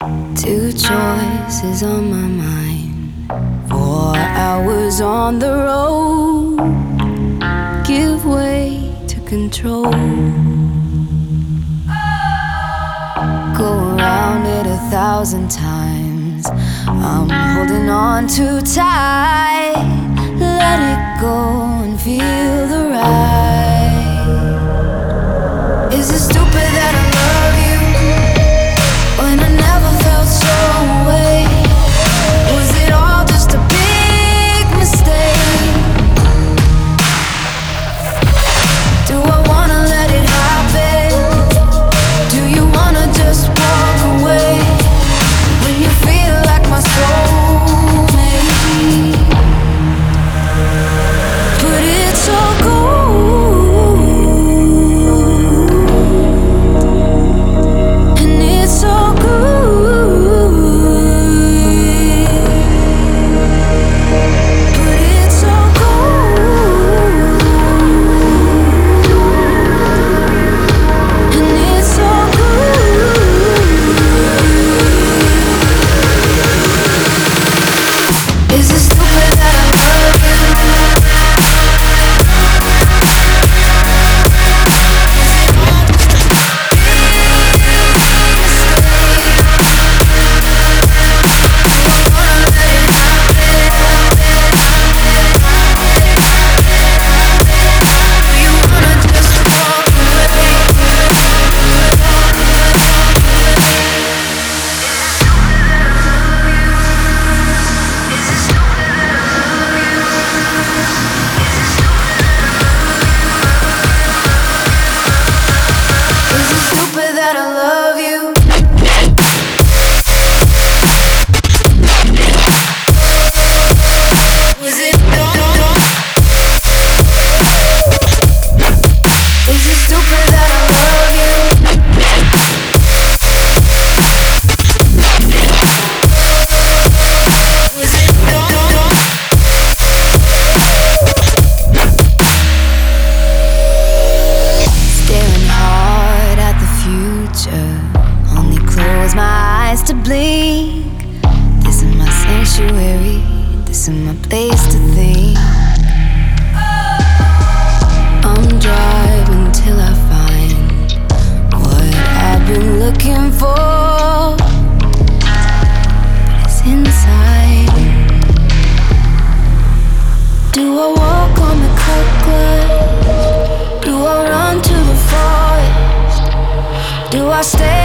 Two choices on my mind. 4 hours on the road. Give way to control. Go around it 1,000 times. I'm holding on too tight. Let it go and feel the ride. Is it stupid that I love you when I never felt so away? Was it all just a big mistake? Do I wanna let it happen? Do you wanna just walk away when you feel like my soulmate? But it's all gold, and it's all good. But it's all gold, and it's all good. Is it stupid that I love you? Is it stupid that I love you? Was it dumb? Is it stupid that I love you? Was it dumb? Staring hard at the future, only close my eyes to blink. This is my sanctuary, this is my place to think. I'm driving till I find what I've been looking for, but it's inside. Do I walk on the cut glass? Do I run to the forest? Do I stay